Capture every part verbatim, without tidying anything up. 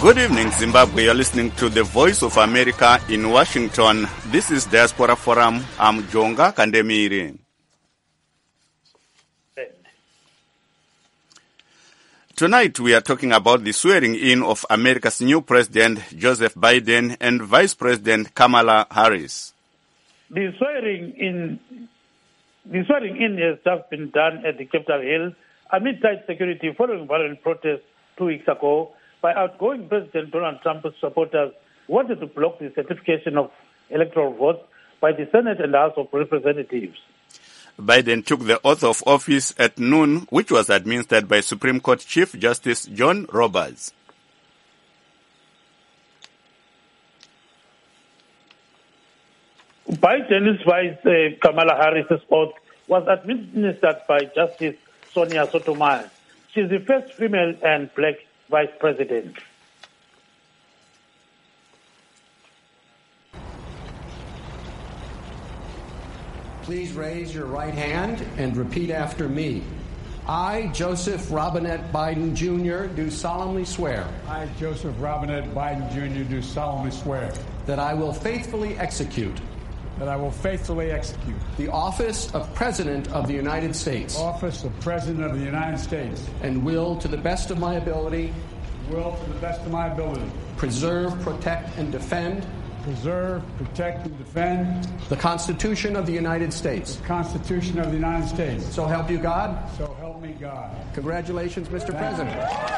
Good evening, Zimbabwe. You're listening to the Voice of America in Washington. This is Diaspora Forum. I'm Jonga Kandemiri. Tonight we are talking about the swearing in of America's new president, Joseph Biden, and Vice President Kamala Harris. The swearing in, the swearing in has just been done at the Capitol Hill amid tight security following violent protests two weeks ago by outgoing President Donald Trump's supporters who wanted to block the certification of electoral votes by the Senate and House of Representatives. Biden took the oath of office at noon, which was administered by Supreme Court Chief Justice John Roberts. Biden's Vice uh, Kamala Harris's oath was administered by Justice Sonia Sotomayor. She's the first female and black Vice President. Please raise your right hand and repeat after me. I, Joseph Robinette Biden Junior, do solemnly swear. I, Joseph Robinette Biden Junior, do solemnly swear. That I will faithfully execute. That I will faithfully execute. The office of President of the United States. Office of President of the United States. And will, to the best of my ability. Will, to the best of my ability. Preserve, protect, and defend. Preserve, protect, and defend. The Constitution of the United States. The Constitution of the United States. So help you God. So help me God. Congratulations, Mister President.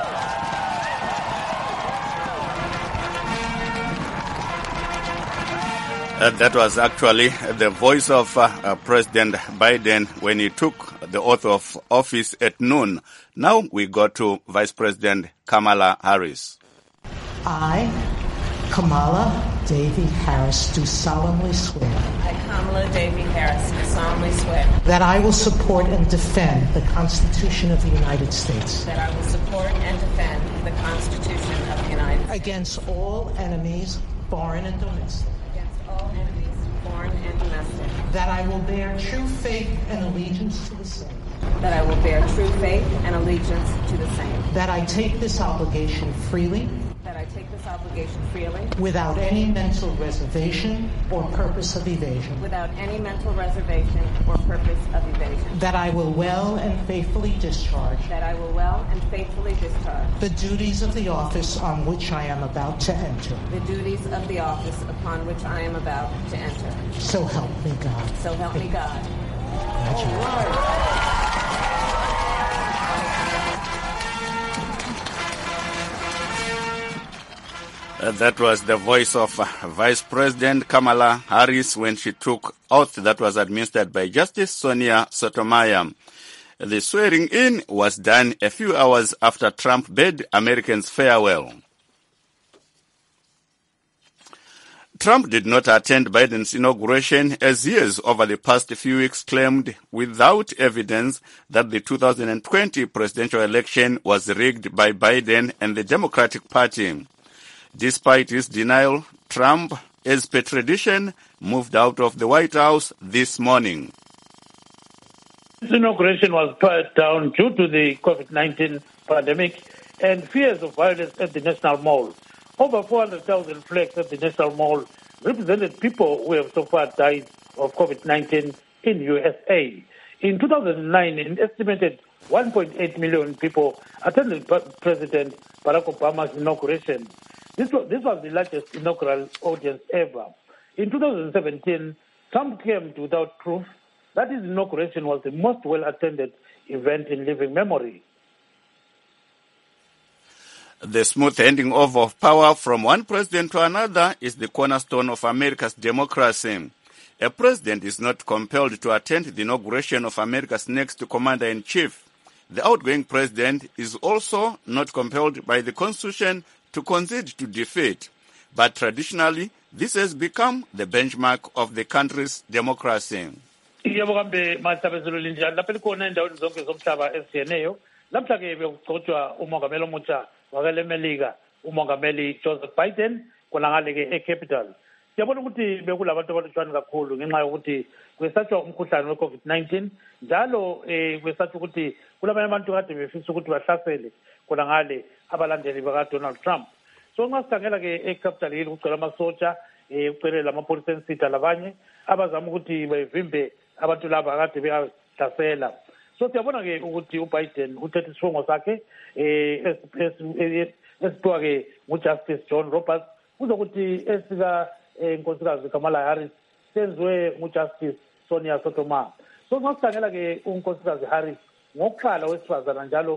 Uh, that was actually the voice of uh, uh, President Biden when he took the oath of office at noon. Now we go to Vice President Kamala Harris. I, Kamala Devi Harris, do solemnly swear. I, Kamala Devi Harris, do solemnly swear. That I will support and defend the Constitution of the United States. That I will support and defend the Constitution of the United States. Against all enemies, foreign and domestic. Against all enemies, foreign and domestic. That I will bear true faith and allegiance to the same. That I will bear true faith and allegiance to the same. That I take this obligation freely. That I take this obligation freely. Without any mental reservation or purpose of evasion. Without any mental reservation or purpose of evasion. That I will well and faithfully discharge. That I will well and faithfully discharge. The duties of the office on which I am about to enter. The duties of the office upon which I am about to enter. So help me God. So help me God. Congratulations. Uh, that was the voice of uh, Vice President Kamala Harris when she took oath that was administered by Justice Sonia Sotomayor. The swearing in was done a few hours after Trump bade Americans farewell. Trump did not attend Biden's inauguration as he has over the past few weeks claimed without evidence that the two thousand twenty presidential election was rigged by Biden and the Democratic Party. Despite his denial, Trump, as per tradition, moved out of the White House this morning. This inauguration was put down due to the COVID nineteen pandemic and fears of violence at the National Mall. Over four hundred thousand flags at the National Mall represented people who have so far died of COVID nineteen in U S A. In two thousand nine, an estimated one point eight million people attended President Barack Obama's inauguration. This was, this was the largest inaugural audience ever. In two thousand seventeen, Trump claimed without proof that his inauguration was the most well-attended event in living memory. The smooth handing over of power from one president to another is the cornerstone of America's democracy. A president is not compelled to attend the inauguration of America's next commander-in-chief. The outgoing president is also not compelled by the Constitution to concede to defeat. But traditionally, this has become the benchmark of the country's democracy. Yebo kambe mathabezelo linjani lapha likhona endaweni zonke zomhlaba ezishiyeneyo lapha ke bekugcotshwa umongameli omutsha wakale Melika umongameli Joseph Biden konangale ke eCapital. Siyabona ukuthi bekulabantu abalutshwana kakhulu ngenxa yokuthi kwesatshwa umkhuhlane we-COVID nineteen njalo eh kwesatshwa ukuthi kulabanye abantu kade befisa ukuthi bahlasele konangale abalandeli baka Donald Trump. so nxa sikhangela-ke eCapital Hill kugcwele amasotsha um kucelela amapholisa ensitha labanye abazama ukuthi bevimbe abantu laba akade beyahlasela. So siyabona-ke ukuthi uBiden uthethe isifungo sakhe um esiphiwa-ke nguJustice John Roberts kuzokuthi esika inkosikazi Kamala Harris senziwe nguJustice Sonia Sotomayor. So nxa sikhangela-ke unkosikazi Harris ngokuqala wesifazana njalo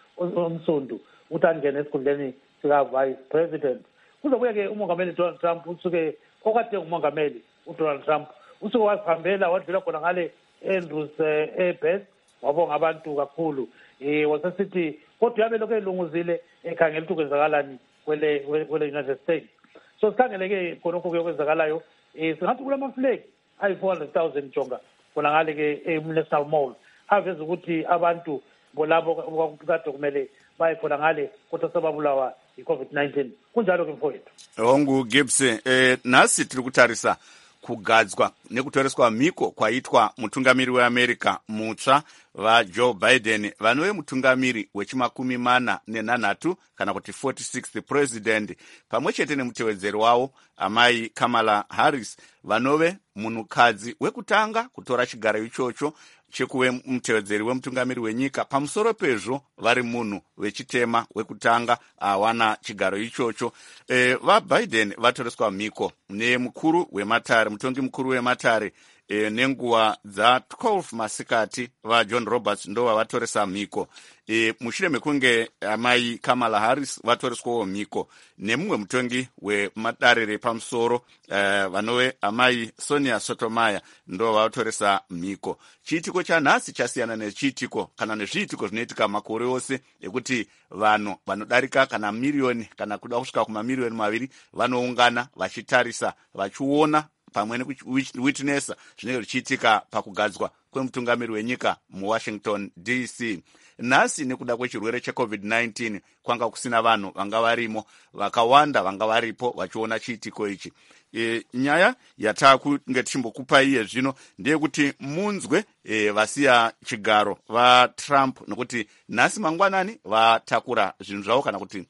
omsundu ukuthi angene esikhundleni sika-vice president. Kuzobuye-ke umongameli Donald Trump usuke okade ngumongameli uDonald Trump usuke wasihambela wadlula khona ngale Andrews Airbase wabonga abantu kakhulu um wasesithi kodwa yabe lokhu elunguzile ekhangela ukuthi kwenzakalani kwele United States. So sikhangele-ke khonokho kuyokwenzakalayo um singathi kula maflegi ayi-four hundred thousand jonga khona ngale-ke e-National Mall aveza ukuthi abantu bolabo kade kumele baye khona ngale kodwa sebabulawa i-COVID nineteen. Kunjalo-ke mfowethu. Hongu Gibbs, eh, nasi tiri kutarisa kugadzwa nekutoreswa mhiko kwaitwa mutungamiri weAmerica mutsva vaJoe Biden vanove mutungamiri wechimakumi mana nenhanhatu kana kuti forty-sixth president pamwe chete nemutevedzeri wavo amai Kamala Harris vanove munhukadzi wekutanga kutora chigaro ichocho chekuve mutevedzeri wemutungamiri wenyika. Pamusoro pezvo vari munhu wechitema wekutanga awana chigaro ichocho. E, vaBiden vatoreswa mhiko nemukuru wematare mutongi mukuru wematare e, nenguva dza12 masikati vaJohn Roberts ndo vavatoresa mhiko. E, mushure mekunge amai Kamala Harris vatoreswawo mhiko nemumwe mutongi wemadare repamusoro e, vanove amai Sonia Sotomayor ndo vavatoresa mhiko. Chiitiko chanhasi chasiyana nechiitiko kana nezviitiko zvinoitika makore ose ekuti vanhu vanodarika kana miriyoni kana kuda kusvika kumamiriyoni maviri vanoungana vachitarisa vachiona pamwe nekuwitnessa zvinenge zvichiitika pakugadzwa kwemutungamiri wenyika muWashington D C. Nhasi nekuda kwechirwere cheCovid nineteen kwanga kusina vanhu vanga varimo vakawanda vanga varipo vachiona chiitiko ichi. E, nyaya yatakunge tichimbokupai iye zvino ndeyekuti munzwe e, vasiya chigaro vaTrump nokuti nhasi mangwanani vatakura zvinhu zvavo kana kuti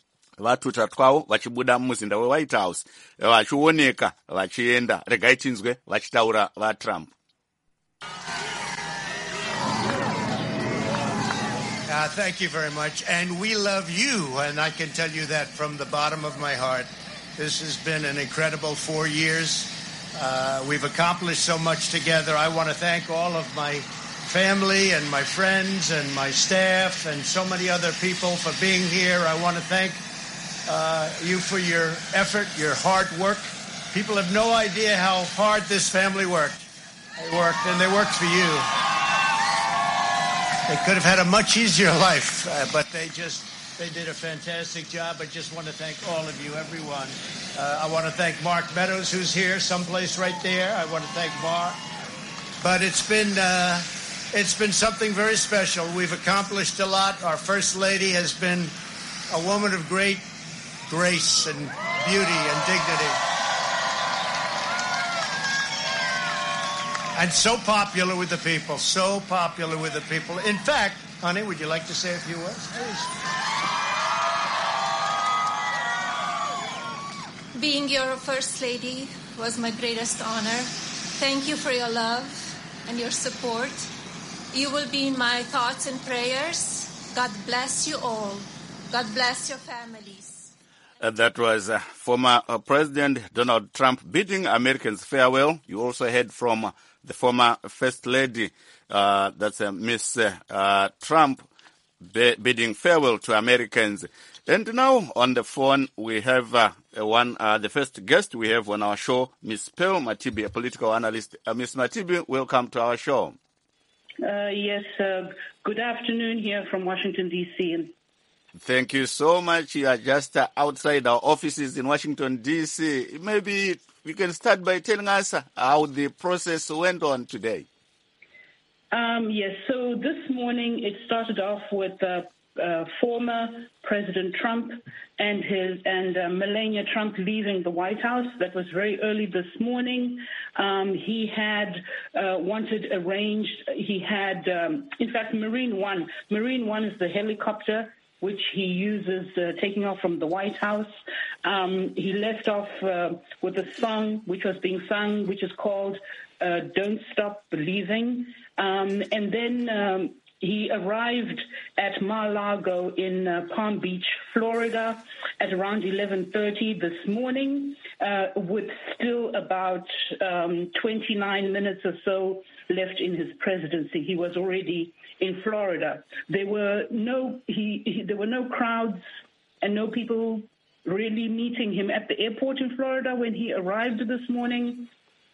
vatuta twavo vachibuda mumuzinda weWhite House vachioneka vachienda. Regai tinzwe vachitaura vaTrump. Uh, thank you very much. And we love you, and I can tell you that from the bottom of my heart. This has been an incredible four years. Uh, we've accomplished so much together. I want to thank all of my family and my friends and my staff and so many other people for being here. I want to thank uh, you for your effort, your hard work. People have no idea how hard this family worked. They worked, and they worked for you. They could have had a much easier life, uh, but they just, they did a fantastic job. I just want to thank all of you, everyone. Uh, I want to thank Mark Meadows, who's here, someplace right there. I want to thank Mark. But it's been, uh, it's been something very special. We've accomplished a lot. Our First Lady has been a woman of great grace and beauty and dignity. And so popular with the people, so popular with the people. In fact, honey, would you like to say a few words, please? Being your First Lady was my greatest honor. Thank you for your love and your support. You will be in my thoughts and prayers. God bless you all. God bless your families. Uh, that was uh, former uh, President Donald Trump bidding Americans farewell. You also heard from uh, the former First Lady, uh, that's uh, Miss uh, uh, Trump, b- bidding farewell to Americans. And now on the phone we have uh, one, uh, the first guest we have on our show, Miss Pearl Matibi, a political analyst. Uh, Miss Matibi, welcome to our show. Uh, yes, uh, good afternoon here from Washington, D C. Thank you so much. You are just uh, outside our offices in Washington, D C. Maybe you can start by telling us how the process went on today. Um, yes, so this morning it started off with uh, uh, former President Trump and his and uh, Melania Trump leaving the White House. That was very early this morning. Um, he had uh, wanted arranged, he had, um, in fact, Marine One. Marine One is the helicopter which he uses uh, taking off from the White House. Um, he left off uh, with a song which was being sung, which is called uh, Don't Stop Believing. Um, and then um, he arrived at Mar-a-Lago in uh, Palm Beach, Florida, at around eleven thirty this morning, uh, with still about um, twenty-nine minutes or so left in his presidency. He was already in Florida. There were no he, he there were no crowds and no people really meeting him at the airport in Florida when he arrived this morning.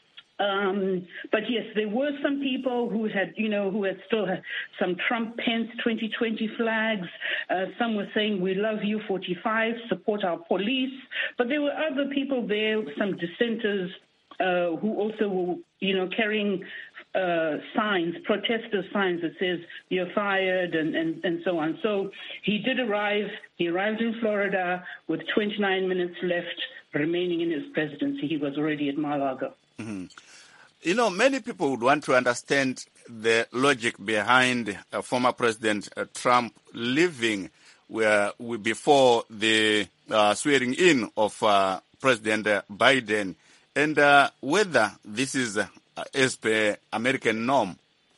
Um, but yes, there were some people who had, you know, who had still had some Trump Pence twenty twenty flags. Uh, some were saying, "We love you, forty-five, support our police." But there were other people there, some dissenters, uh, who also were, you know, carrying uh, signs, protester signs that says, "You're fired," and, and, and so on. So he did arrive. He arrived in Florida with twenty-nine minutes left remaining in his presidency. He was already at Mar-a-Lago. Mm-hmm. You know, many people would want to understand the logic behind uh, former President uh, Trump leaving where we, before the uh, swearing in of uh, President uh, Biden, and uh, whether this is uh, as per American norm.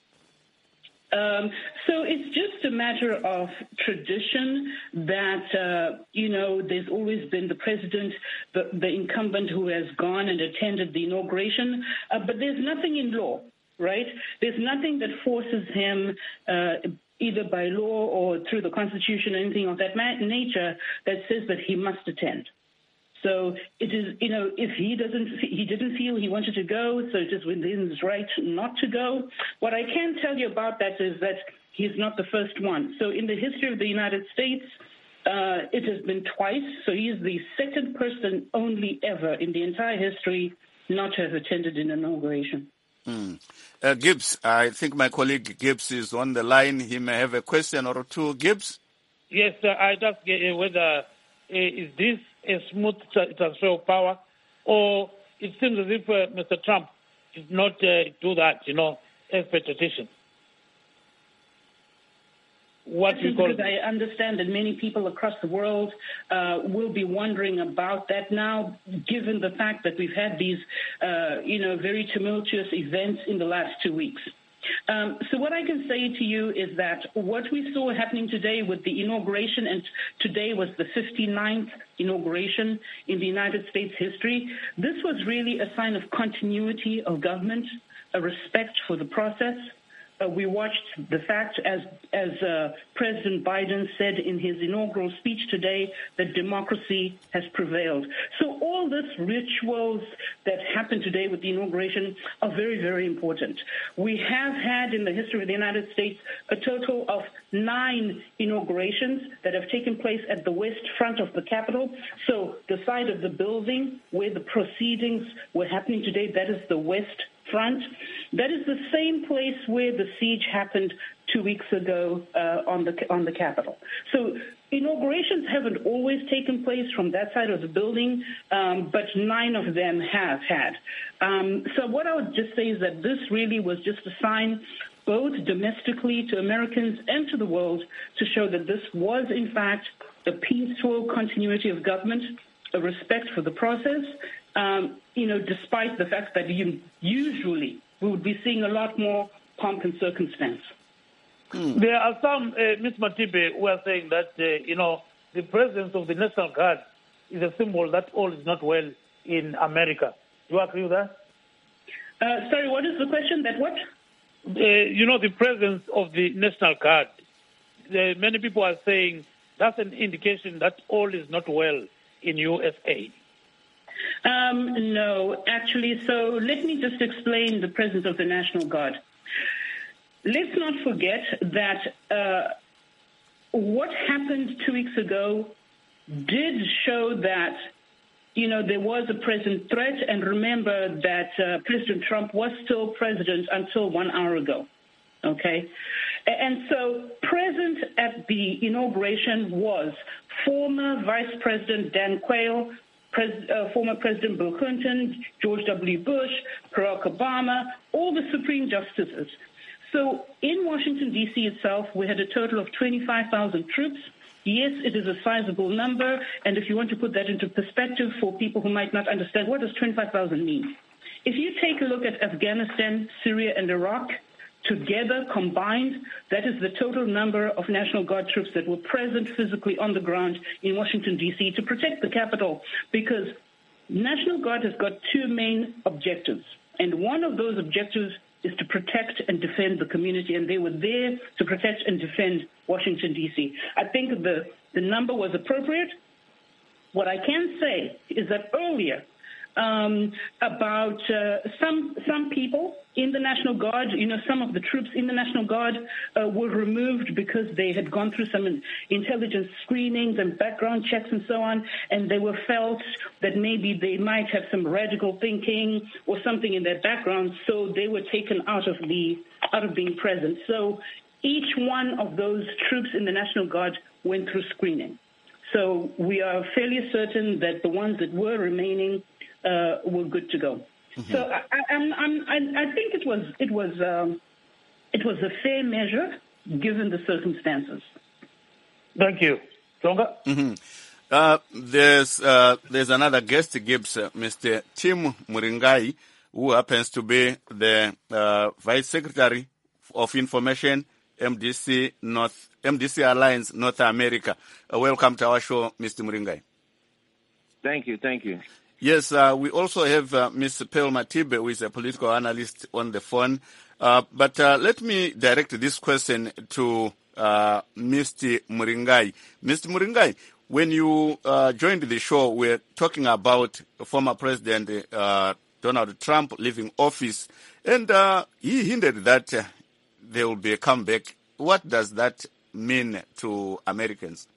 Um, so it's just a matter of tradition that, uh, you know, there's always been the president, the, the incumbent who has gone and attended the inauguration, uh, but there's nothing in law, right? There's nothing that forces him, uh, either by law or through the Constitution or anything of that nature, that says that he must attend. So it is, you know, if he doesn't, he didn't feel he wanted to go, so it is within his right not to go. What I can tell you about that is that he's not the first one. So in the history of the United States, uh, it has been twice. So he is the second person only ever in the entire history not to have attended an inauguration. Mm. Uh, Gibbs, I think my colleague Gibbs is on the line. He may have a question or two. Gibbs? Yes, uh, I just uh, whether uh, is this a smooth transfer of power, or it seems as if uh, Mister Trump did not uh, do that, you know, as per tradition. What we call because I understand that many people across the world uh, will be wondering about that now, given the fact that we've had these, uh, you know, very tumultuous events in the last two weeks. Um, so what I can say to you is that what we saw happening today with the inauguration, and today was the fifty-ninth inauguration in the United States history, this was really a sign of continuity of government, a respect for the process. Uh, we watched the fact, as as uh, President Biden said in his inaugural speech today, that democracy has prevailed. So all these rituals that happened today with the inauguration are very, very important. We have had in the history of the United States a total of nine inaugurations that have taken place at the west front of the Capitol. So the side of the building where the proceedings were happening today, that is the west front. That is the same place where the siege happened two weeks ago uh, on the on the Capitol. So inaugurations haven't always taken place from that side of the building, um, but nine of them have had. Um, so what I would just say is that this really was just a sign, both domestically to Americans and to the world, to show that this was, in fact, a peaceful continuity of government, a respect for the process, um, you know, despite the fact that you, usually we would be seeing a lot more pomp and circumstance. Mm. There are some, uh, Miz Matibe, who are saying that, uh, you know, the presence of the National Guard is a symbol that all is not well in America. Do you agree with that? Uh, sorry, what is the question? That what? Uh, you know, the presence of the National Guard. Uh, many people are saying that's an indication that all is not well in U S A. Um, no, actually, so let me just explain the presence of the National Guard. Let's not forget that uh, what happened two weeks ago did show that, you know, there was a present threat, and remember that uh, President Trump was still president until one hour ago, okay? And so present at the inauguration was former Vice President Dan Quayle, Pres- uh, former President Bill Clinton, George W. Bush, Barack Obama, all the Supreme Justices. So in Washington, D C itself, we had a total of twenty-five thousand troops Yes, it is a sizable number, and if you want to put that into perspective for people who might not understand, what does twenty-five thousand mean? If you take a look at Afghanistan, Syria, and Iraq, together, combined, that is the total number of National Guard troops that were present physically on the ground in Washington, D C to protect the capital, because National Guard has got two main objectives, and one of those objectives is to protect and defend the community, and they were there to protect and defend Washington, D C. I think the, the number was appropriate. What I can say is that earlier, um, about uh, some some people in the National Guard, you know, some of the troops in the National Guard uh, were removed because they had gone through some intelligence screenings and background checks and so on, and they were felt that maybe they might have some radical thinking or something in their background, so they were taken out of the out of being present. So each one of those troops in the National Guard went through screening. So we are fairly certain that the ones that were remaining uh, were good to go. Mm-hmm. So I, I'm, I'm, I, I think it was it was um, it was a fair measure given the circumstances. Thank you, Tonga. Mm-hmm. Uh, there's uh, there's another guest, Gibbs, uh, Mister Tim Muringai, who happens to be the uh, Vice Secretary of Information, M D C North M D C Alliance North America. Uh, welcome to our show, Mister Muringai. Thank you, thank you. Yes, uh, we also have uh, Miz Pearl Matibe, who is a political analyst, on the phone. Uh, but uh, let me direct this question to uh, Mister Muringai. Mister Muringai, when you uh, joined the show, we're talking about former President uh, Donald Trump leaving office, and uh, he hinted that uh, there will be a comeback. What does that mean to Americans?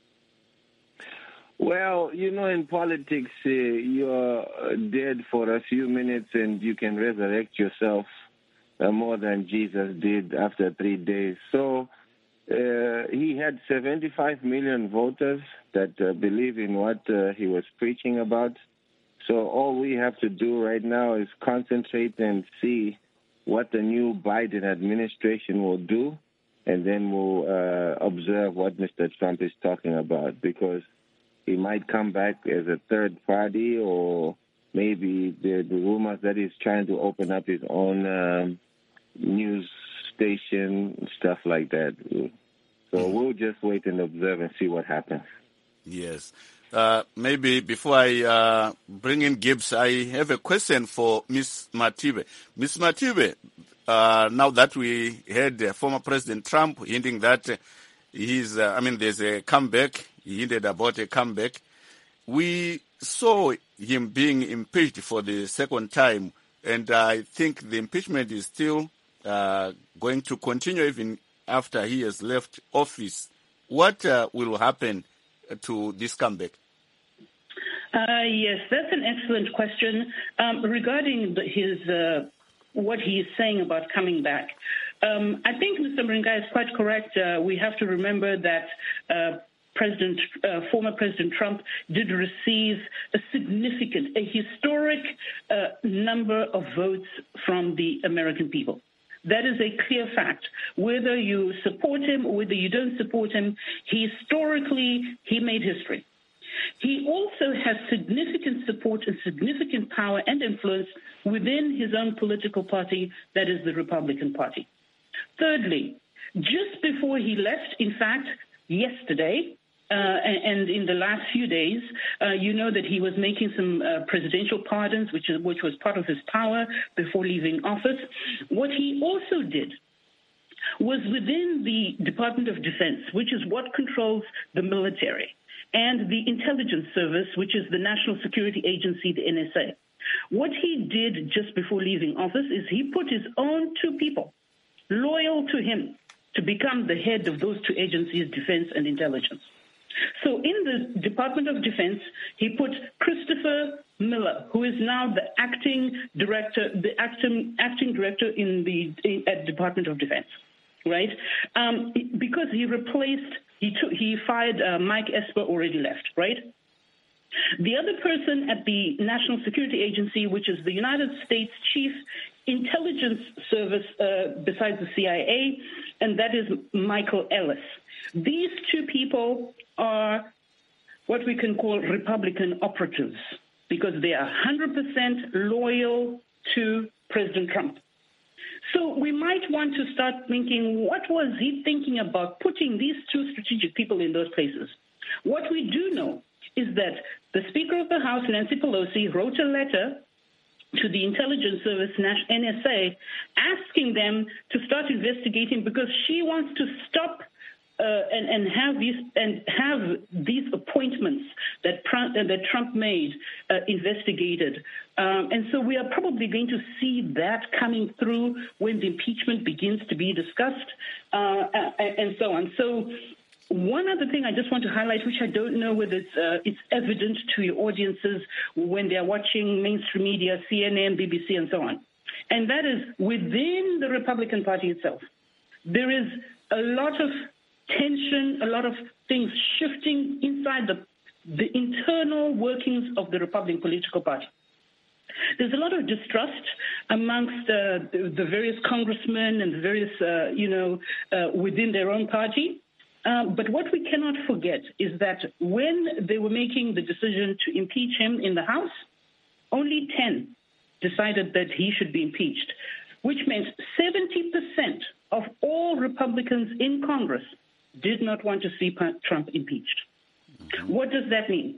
Well, you know, in politics, uh, you're dead for a few minutes and you can resurrect yourself uh, more than Jesus did after three days. So uh, he had seventy-five million voters that uh, believe in what uh, he was preaching about. So all we have to do right now is concentrate and see what the new Biden administration will do, and then we'll uh, observe what Mister Trump is talking about, because he might come back as a third party, or maybe the, the rumors that he's trying to open up his own um, news station, stuff like that. So mm-hmm. we'll just wait and observe and see what happens. Yes. Uh, maybe before I uh, bring in Gibbs, I have a question for Miz Matibe. Miz Matibe, uh, now that we heard uh, former President Trump hinting that uh, he's, uh, I mean, there's a comeback. He hinted about a comeback. We saw him being impeached for the second time, and I think the impeachment is still uh, going to continue even after he has left office. What uh, will happen to this comeback? Uh, yes, that's an excellent question. Um, regarding the, his uh, what he is saying about coming back, um, I think Mister Muringai is quite correct. Uh, we have to remember that uh, President, uh, former President Trump did receive a significant, a historic uh, number of votes from the American people. That is a clear fact. Whether you support him or whether you don't support him, historically, he made history. He also has significant support and significant power and influence within his own political party, that is the Republican Party. Thirdly, just before he left, in fact, yesterday, uh, and, and in the last few days, uh, you know that he was making some uh, presidential pardons, which, is, which was part of his power before leaving office. What he also did was within the Department of Defense, which is what controls the military, and the intelligence service, which is the National Security Agency, the N S A. What he did just before leaving office is he put his own two people loyal to him to become the head of those two agencies, defense and intelligence. So in the Department of Defense, he put Christopher Miller, who is now the acting director, the acting, acting director in the in, at Department of Defense, right? Um, because he replaced, he took, he fired uh, Mike Esper, already left, right? The other person at the National Security Agency, which is the United States Chief Intelligence Service uh, besides the C I A, and that is Michael Ellis. These two people are what we can call Republican operatives because they are one hundred percent loyal to President Trump. So we might want to start thinking, what was he thinking about putting these two strategic people in those places? What we do know is that the Speaker of the House, Nancy Pelosi, wrote a letter to the intelligence service, N S A, asking them to start investigating because she wants to stop uh, and, and have these and have these appointments that Trump, uh, that Trump made uh, investigated. Um, and so we are probably going to see that coming through when the impeachment begins to be discussed uh, and so on. So one other thing I just want to highlight, which I don't know whether it's, uh, it's evident to your audiences when they're watching mainstream media, C N N, B B C, and so on, and that is within the Republican Party itself, there is a lot of tension, a lot of things shifting inside the, the internal workings of the Republican political party. There's a lot of distrust amongst uh, the, the various congressmen and the various, uh, you know, uh, within their own party. Um, but what we cannot forget is that when they were making the decision to impeach him in the House, only ten decided that he should be impeached, which meant seventy percent of all Republicans in Congress did not want to see Trump impeached. Mm-hmm. What does that mean?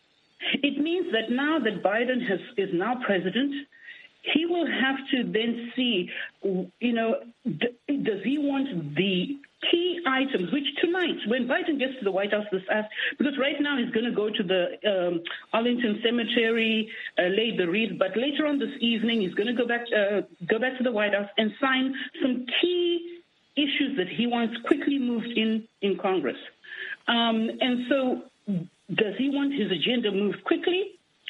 It means that now that Biden has, is now president, he will have to then see, you know, d- does he want the key items, which tonight, when Biden gets to the White House this afternoon, because right now he's going to go to the um, Arlington Cemetery, uh, lay the wreath, but later on this evening he's going to go back, uh, go back to the White House and sign some key issues that he wants quickly moved in in Congress. Um, and so does he want his agenda moved quickly?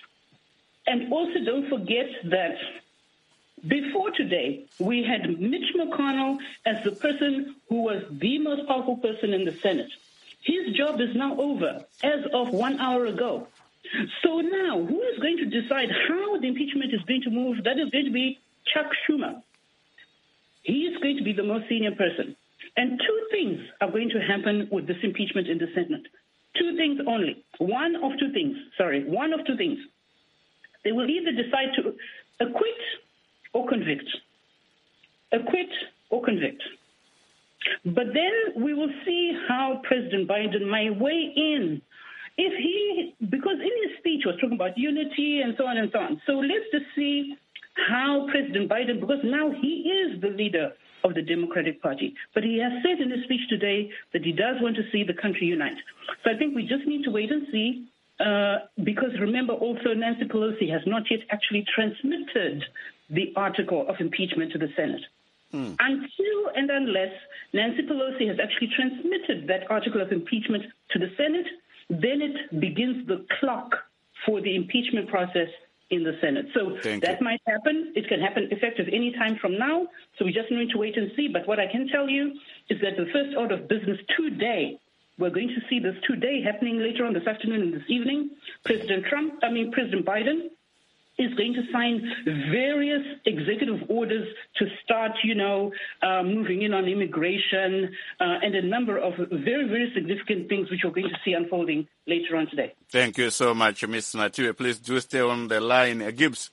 And also don't forget that before today, we had Mitch McConnell as the person who was the most powerful person in the Senate. His job is now over as of one hour ago. So now, who is going to decide how the impeachment is going to move? That is going to be Chuck Schumer. He is going to be the most senior person. And two things are going to happen with this impeachment in the Senate. Two things only. One of two things. Sorry, one of two things. They will either decide to acquit or convict. Acquit or convict. But then we will see how President Biden might weigh in. If he, because in his speech he was talking about unity and so on and so on. So let's just see how President Biden, because now he is the leader of the Democratic Party, but he has said in his speech today that he does want to see the country unite. So I think we just need to wait and see, uh, because remember also Nancy Pelosi has not yet actually transmitted the article of impeachment to the Senate. Hmm. Until and unless Nancy Pelosi has actually transmitted that article of impeachment to the Senate, then it begins the clock for the impeachment process in the Senate. So Thank that you. might happen. It can happen effective any time from now. So we just need to wait and see. But what I can tell you is that the first order of business today, we're going to see this today happening later on this afternoon and this evening. President Trump, I mean, President Biden is going to sign various executive orders to start, you know, uh, moving in on immigration uh, and a number of very, very significant things which we're going to see unfolding later on today. Thank you so much, Miz Natiwe. Please do stay on the line. Uh, Gibbs.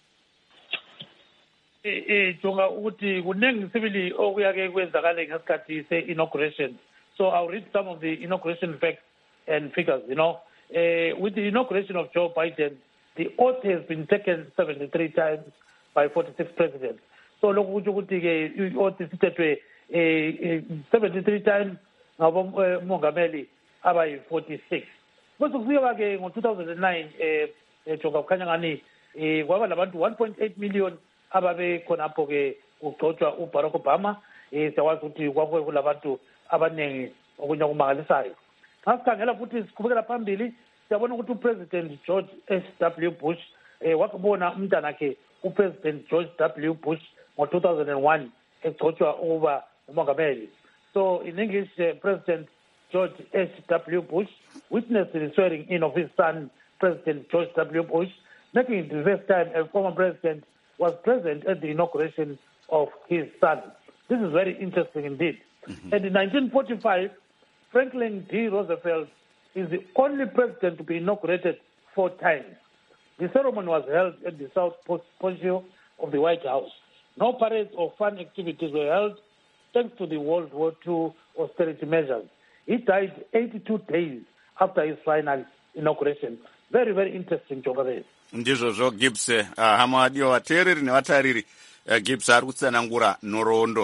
Jonga ukuthi kuningi sibili okuyake kwenzakale ngesikhathi se-inauguration. So I'll read some of the inauguration facts and figures, you know. Uh, with the inauguration of Joe Biden, the oath has been taken seventy-three times by forty-six presidents. So lokhu kuthi ukuthi ke oath isithethwe seventy-three times ngabomongameli abayi forty-six. Bese kufika ke ngo two thousand nine eh ejoga kukhanya ngani eh kwaba labantu one point eight million ababe khonapho ke ugcotshwa uBarack Obama eh siyakwazi ukuthi kwakwe kulabantu abaningi okunya kumangalisayo. Ngasikhangela futhi siqhubekela phambili siyabona ukuthi uPresident George H W Bush eh wakubona umntanakhe uPresident George W Bush ngo two thousand one egcotshwa ukuba umongameli. So in English, uh, President George H W Bush witnessed the swearing in of his son, President George W Bush, making it the first time a former president was present at the inauguration of his son. This is very interesting indeed. Mm-hmm. And in nineteen forty-five, Franklin D. Roosevelt is the only president to be inaugurated four times. The ceremony was held at the South Portico of the White House. No parades or fun activities were held thanks to the World War Two austerity measures. He died eighty-two days after his final inauguration. Very, very interesting, Jogare. Ndizvozvo Gibbs, uh, hama dio vateereri nevatariri, uh, Gibbs ari kutsanangura nhoroondo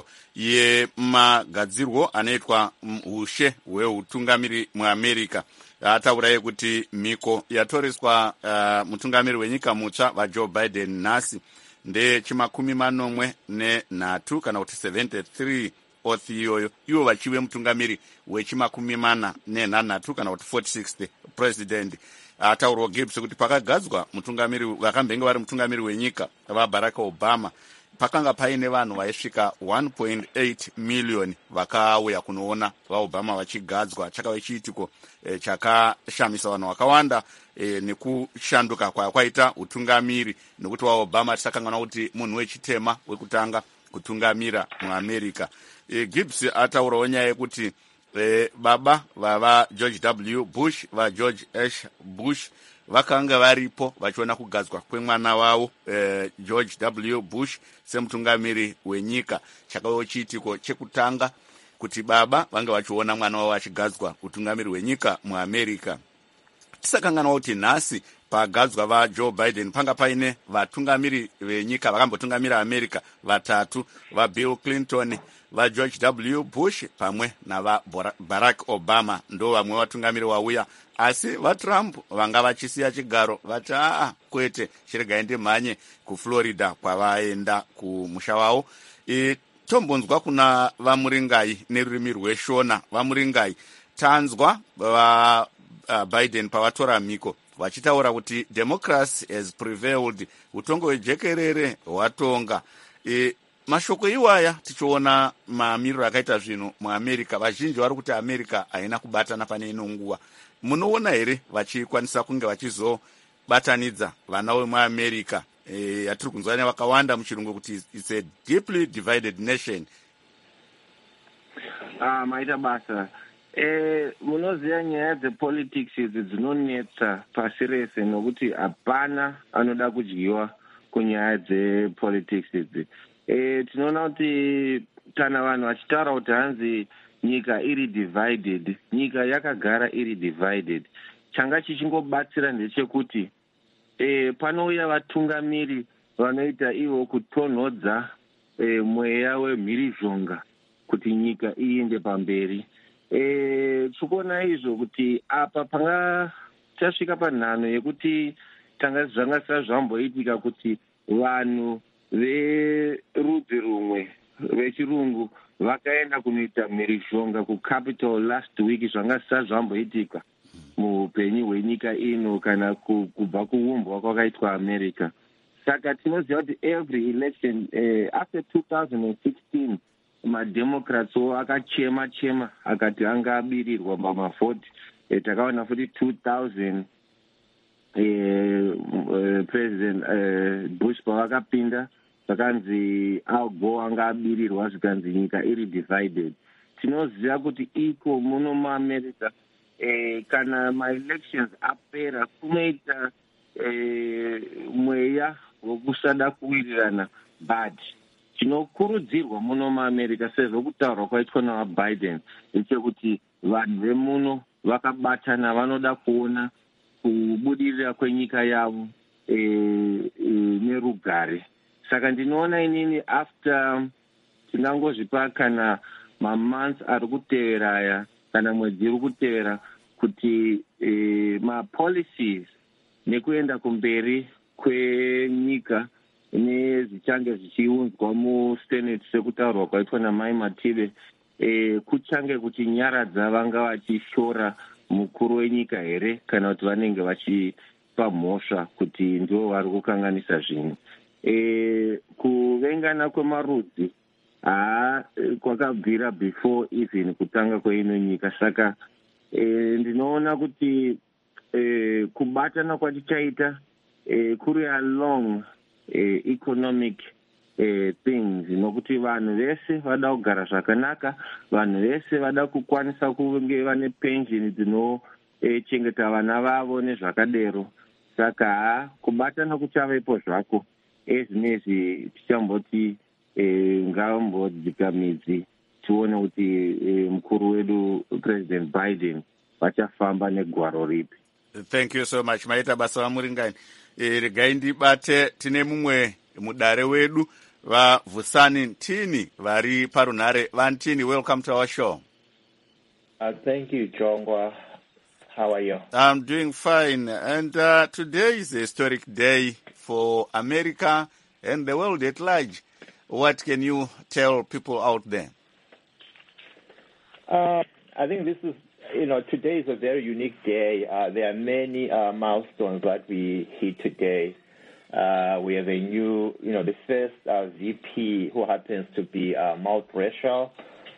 yemagadzirwo anoitwa ushe hweutungamiri muAmerica. Atauraye kuti mhiko yatoreswa uh, mutungamiri wenyika mutsva vaJoe Biden nhasi ndechimakumi manomwe nenhatu kana kuti seventy-three oath iyoyo, ivo vachive mutungamiri wechimakumi mana nenhanhatu kana kuti forty-sixth president. Ataurwa Gibbs kuti pakagadzwa mutungamiri vakambenge vari mutungamiri wenyika vaBarack Obama pakanga paine vanhu vaisvika one point eight million vakauya kunoona vaObama vachigadzwa. Chakave chiitiko e, chakashamisa vanhu vakawanda e, nekushanduka kwakwaita utungamiri, nekuti vaObama tisakanganwa kuti munhu wechitema wekutanga kutungamira muAmerica. E, Gibbs ataurawo nyaya yekuti e, baba vava George W. Bush vaGeorge H. Bush vakanga varipo vachiona kugadzwa kwemwana wavo eh, George W. Bush semutungamiri wenyika. Chakavewo chiitiko chekutanga kuti baba vange vachiona mwana wavo achigadzwa utungamiri wenyika muAmerica. Tisakanganwa kuti nhasi pagadzwa vaJoe Biden panga paine vatungamiri venyika vakambotungamira America vatatu, vaBill Clinton, vaGeorge W. Bush pamwe navaBarack Obama ndo vamwe vatungamiri wauya. Asi vaTrump vanga vachisiya chigaro vati aa kwete, chiregai ndimhanye kuFlorida kwavaenda kumusha wavo. E, tombonzwa kuna vamuringai nerurimi rweshona. Vamuringai tanzwa va uh, Biden pavatora mhiko vachitaura kuti democracy has prevailed, utongo hwejekerere hwatonga. E, mashoko iwaya tichiona mamiriro akaita zvinhu muAmerica, vazhinji vari kuti America haina kubatana pane ino nguva. Munoona here vachikwanisa kunge vachizobatanidza vana vemuAmerica e, yatiri kunzwa nevakawanda muchirungu kuti it's a deeply divided nation? Ah, maita basa. Eh, munoziva nyaya dzepolitics idzi dzinonetsa pasi rese nokuti hapana anoda kudyiwa kunyaya dzepolitics idzi. Eh, tinoona kuti kana vanhu vachitaura kuti hanzi nyika iri divided, nyika yakagara iri divided. Changa chichingobatsira ndechekuti eh, panouya vatungamiri vanoita ivo kutonhodza eh, mweya wemhirizhonga kuti nyika iende pamberi. Eh, tikuona izvo kuti apa panga tasvika panhano yekuti tanga zvanga zvamboitika kuti vanhu verudzi rumwe vechirungu vakaenda kunoita mhirizhonga kucapital last week, zvanga zvamboitika muupenyu hwenyika ino kana kubva kuumbwa kwakaitwa America. Saka tinoziva kuti every election eh, after two thousand sixteen mademocrats wo akachema chema akati anga abirirwa pamavhoti. E, takaona futi two thousand eh, uh, president uh, Bush pavakapinda zvakanzi Al Gore anga abirirwa zvikanzi nyika iri divided. Tinoziva kuti iko muno muAmerica eh, kana maelections apera kunoita eh, mweya wokusada kuwirirana, but chinokurudzirwa muno muAmerica sezvo kutaurwa kwaitwa navaBiden ndechekuti vanhu vemuno vakabatana, vanoda kuona kubudirira kwenyika yavo e, e, nerugare. Saka ndinoona inini after tinangozvipa kana mamonths ari kutevera aya kana mwedzi uri kutevera kuti e, mapolicies nekuenda kumberi kwenyika nezvichange zvichiunzwa musenate sekutaurwa kwaitwa namai Matibe e, kuchange kuti nyaradza vanga vachishora mukuru wenyika here kana kuti vanenge vachipa mhosva kuti ndivo vari kukanganisa zvinhu. E, kuvengana kwemarudzi haa kwakabvira before even kutanga kweino nyika. Saka e, ndinoona kuti e, kubatana kwatichaita e, kuri along e, economic uh, things nokuti vanhu vese vada kugara zvakanaka, vanhu vese vada kukwanisa kunge vane pension dzinochengeta vana vavo nezvakadero. Saka kubatana kuchavepo zvako ezvinezvi tichamboti ngambodzika midzi tione kuti mukuru wedu President Biden vachafamba negwaro ripi. Thank you so much. Maita basa vamuringani. E, regai ndibate tine mumwe mudare wedu vaVhusani Ntini vari parunhare. VaNtini, welcome to our show. Uh, thank you, Jongwa. How are you? I'm doing fine. And uh, today is a historic day for America and the world at large. What can you tell people out there? Uh, I think this is, you know, today is a very unique day. Uh, there are many uh, milestones that we hit today. Uh, we have a new, you know, the first uh, V P who happens to be uh, multiracial.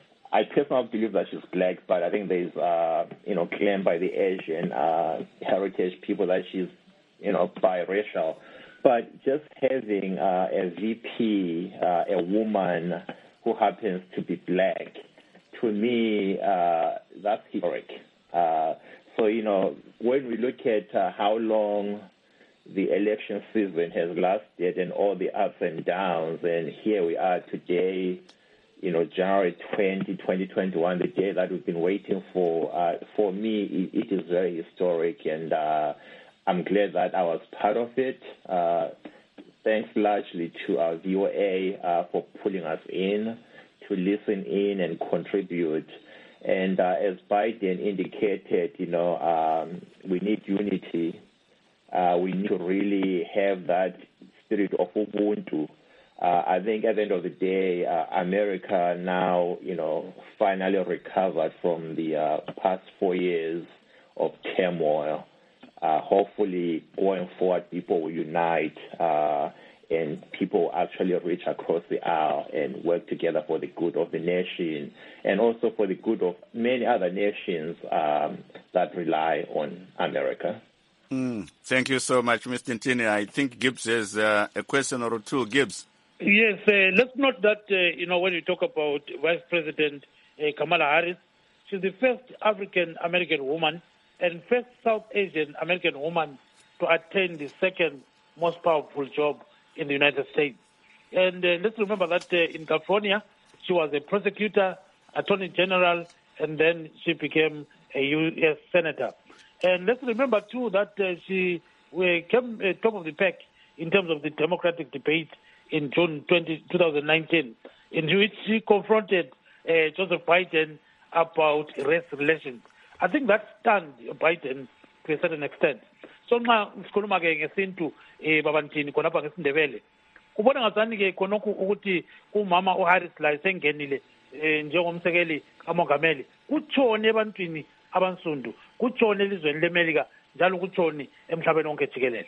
I personally believe that she's black, but I think there's, uh, you know, claim by the Asian uh, heritage people that she's, you know, biracial. But just having uh, a V P, uh, a woman who happens to be black, to me, uh, that's historic. Uh, so, you know, when we look at uh, how long the election season has lasted and all the ups and downs, and here we are today, you know, January twentieth, twenty twenty-one, the day that we've been waiting for. Uh, for me, it, it is very historic, and uh, I'm glad that I was part of it. Uh, thanks largely to our V O A uh, for pulling us in to listen in and contribute. And uh, as Biden indicated, you know, um, we need unity. Uh, we need to really have that spirit of Ubuntu. Uh, I think at the end of the day, uh, America now, you know, finally recovered from the uh, past four years of turmoil. Uh, hopefully, going forward, people will unite uh, and people actually reach across the aisle and work together for the good of the nation and also for the good of many other nations um, that rely on America. Mm, thank you so much, Mister Ntini. I think Gibbs has uh, a question or two. Gibbs. Yes, uh, let's note that, uh, you know, when we talk about Vice President uh, Kamala Harris, she's the first African-American woman and first South Asian American woman to attain the second most powerful job in the United States. And uh, let's remember that uh, in California, she was a prosecutor, attorney general, and then she became a U S senator. And let's remember, too, that uh, she uh, came uh, top of the pack in terms of the Democratic debate in June twenty nineteen, in which she confronted uh, Joseph Biden about race relations. I think that stunned Biden to a certain extent. So nxa sikhuluma ke ngesintu eh babantini khonapha ngesindebele kubona ngazani ke khonokho ukuthi umama uHarris la sengenile njengomsekeli kamongameli kutshone ebantwini abansundu kutshone elizweni leMelika njalo kutshone emhlabeni wonke jikelele.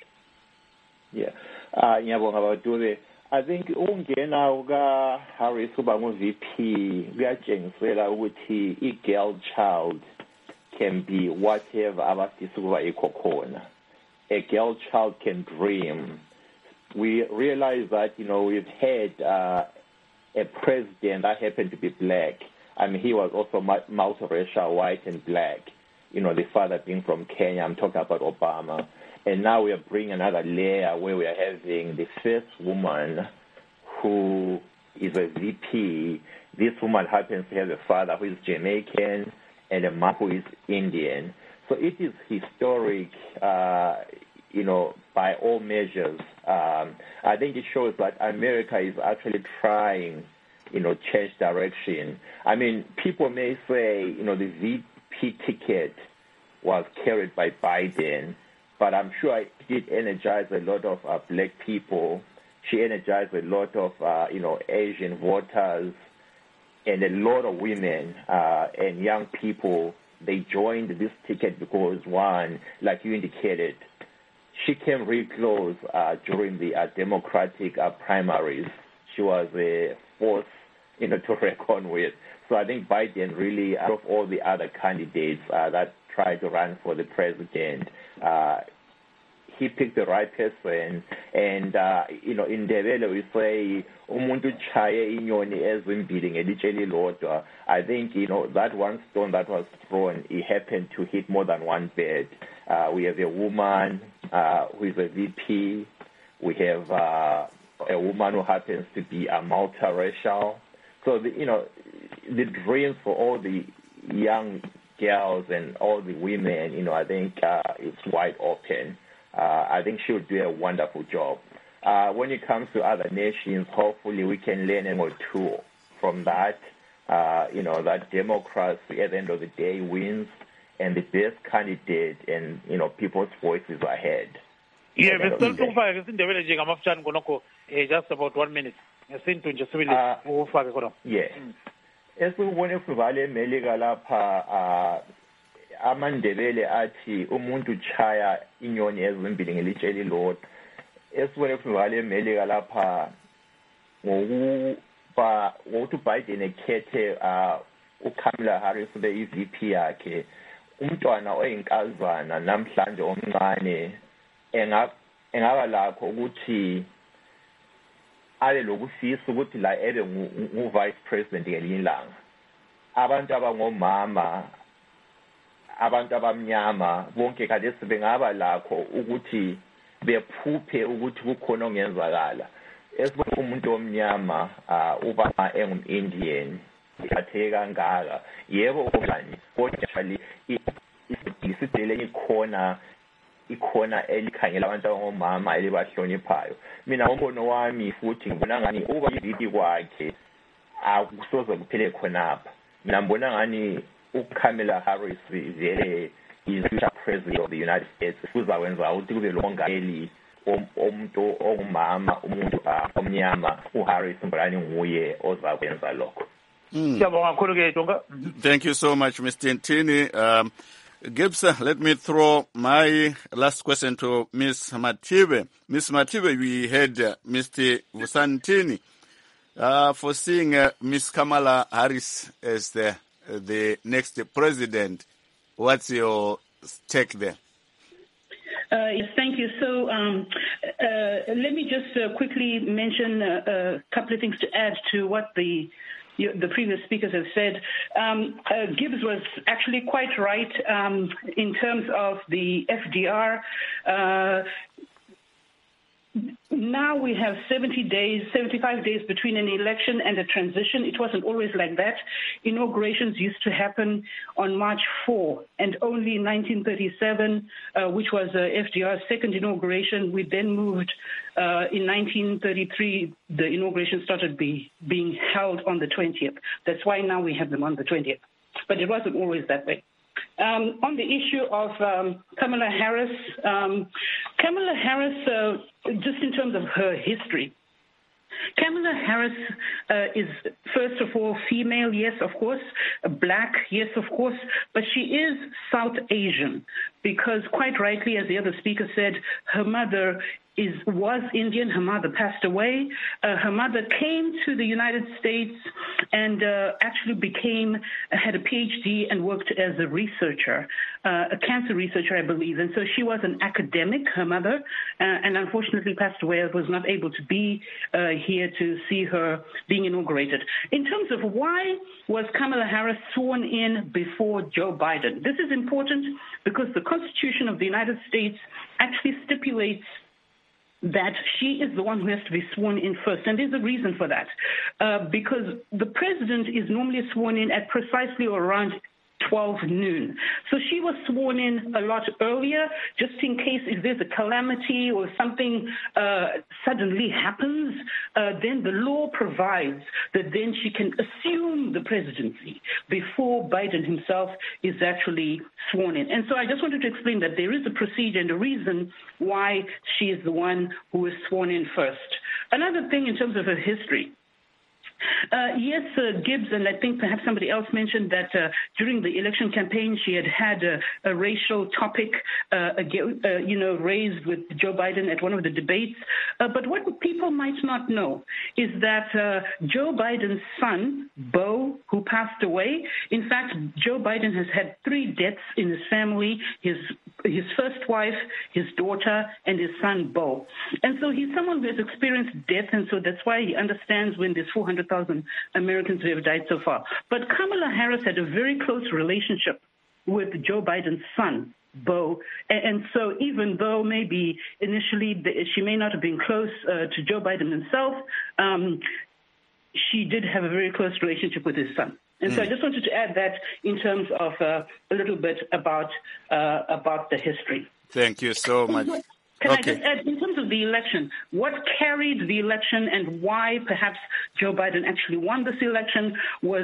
Yeah. Ah ngiyabonga badume. I think ungena uka Harris uba ngu-V P kuyatshengisela ukuthi i-girl child can be whatever abafisa ukuba ikho khona. A girl child can dream. We realize that, you know, we've had uh, a president that happened to be black. I mean, he was also multiracial, white and black. You know, the father being from Kenya. I'm talking about Obama. And now we are bringing another layer where we are having the first woman who is a V P. This woman happens to have a father who is Jamaican and a mom who is Indian. So it is historic, uh, you know, by all measures. Um, I think it shows that America is actually trying, you know, change direction. I mean, people may say, you know, the V P ticket was carried by Biden, but I'm sure it did energize a lot of uh, black people. She energized a lot of, uh, you know, Asian voters and a lot of women uh, and young people. They joined this ticket because, one, like you indicated, she came really close uh, during the uh, Democratic uh, primaries. She was a force, you know, to reckon with. So I think Biden really, out of all the other candidates uh, that tried to run for the president, uh, he picked the right person. And, uh, you know, in Ndebele we say, umuntu chaye inyoni ezimbili ngelitshe elilodwa. I think, you know, that one stone that was thrown, it happened to hit more than one bird. Uh, we have a woman uh, who is a V P. We have uh, a woman who happens to be a multiracial. So, the, you know, the dreams for all the young girls and all the women, you know, I think uh, it's wide open. Uh, I think she'll do a wonderful job. Uh, when it comes to other nations, hopefully we can learn a or two from that. Uh, you know, that democracy at the end of the day wins, and the best candidate and, you know, people's voices are heard. Yeah, Mister Gonoko, just about one minute. Uh, yeah. Esibone kuvale emelika lapha amandebele athi umuntu chaya inyoni ezimbili ngelitshe elilodwa. Esibone kuvale emelika lapha ngokuba ngokuthi Biden ekhethe uKamala Harris ube i-V P yakhe, umntwana oyinkazana namhlanje omncane engaba lakho ukuthi ale lokufisa ukuthi la ebe ngu-vice president ngelinye ilanga. Abantu abangomama, abantu abamnyama, bonke khathesi bengaba lakho ukuthi bephuphe ukuthi kukhona ongenzakala. Esibona umuntu omnyama uba engum-Indian athe kangaka, yebo okanye kodwa isidele ikhona ikhona elikhangela abantu abangomama elibahloniphayo. Mina ngombono wami futhi ngibona ngani uba yiviki kwakhe akusoze kuphele khonapha. Mina ngibona ngani uKamala Harris vele is future president of the United States kuzawenza ukuthi kube longameli omuntu ongumama umuntu omnyama uHarris mbani nguye ozakwenza lokho. Thank you so much, Mister Ntini. Um, Gibbs, let me throw my last question to Miz Matibe. Miz Matibe, we had uh, Mister Vusantini uh, for seeing uh, Miz Kamala Harris as the the next president. What's your take there? Uh, yes, thank you. So um, uh, let me just uh, quickly mention uh, a couple of things to add to what the the previous speakers have said. Um, uh, Gibbs was actually quite right um, in terms of the F D R. Uh, now we have seventy days, seventy-five days between an election and a transition. It wasn't always like that. Inaugurations used to happen on March fourth, and only in nineteen thirty-seven, uh, which was uh, F D R's second inauguration, we then moved uh, in nineteen thirty-three, the inauguration started be, being held on the twentieth. That's why now we have them on the twentieth. But it wasn't always that way. Um, on the issue of um, Kamala Harris, um, Kamala Harris, uh, just in terms of her history, Kamala Harris uh, is, first of all, female, yes, of course, black, yes, of course, but she is South Asian because, quite rightly, as the other speaker said, her mother is was Indian. Her mother passed away. Uh, her mother came to the United States and uh, actually became, had a P H D and worked as a researcher, uh, a cancer researcher, I believe. And so she was an academic, her mother, uh, and unfortunately passed away. I was not able to be uh, here to see her being inaugurated. In terms of why was Kamala Harris sworn in before Joe Biden? This is important because the Constitution of the United States actually stipulates that she is the one who has to be sworn in first. And there's a reason for that, uh, because the president is normally sworn in at precisely or around twelve noon. So she was sworn in a lot earlier, just in case if there's a calamity or something uh, suddenly happens, uh, then the law provides that then she can assume the presidency before Biden himself is actually sworn in. And so I just wanted to explain that there is a procedure and a reason why she is the one who is sworn in first. Another thing in terms of her history, Uh, yes, uh, Gibbs, and I think perhaps somebody else mentioned that uh, during the election campaign, she had had a, a racial topic, uh, uh, you know, raised with Joe Biden at one of the debates. Uh, but what people might not know is that uh, Joe Biden's son, Beau, who passed away, in fact, Joe Biden has had three deaths in his family, his his first wife, his daughter, and his son, Beau. And so he's someone who has experienced death, and so that's why he understands when there's four hundred thousand Americans who have died so far. But Kamala Harris had a very close relationship with Joe Biden's son, Beau. And, and so even though maybe initially the, she may not have been close uh, to Joe Biden himself, um, she did have a very close relationship with his son. And mm. so I just wanted to add that in terms of uh, a little bit about uh, about the history. Thank you so much. Can okay. I just add, in terms of the election, what carried the election and why perhaps Joe Biden actually won this election was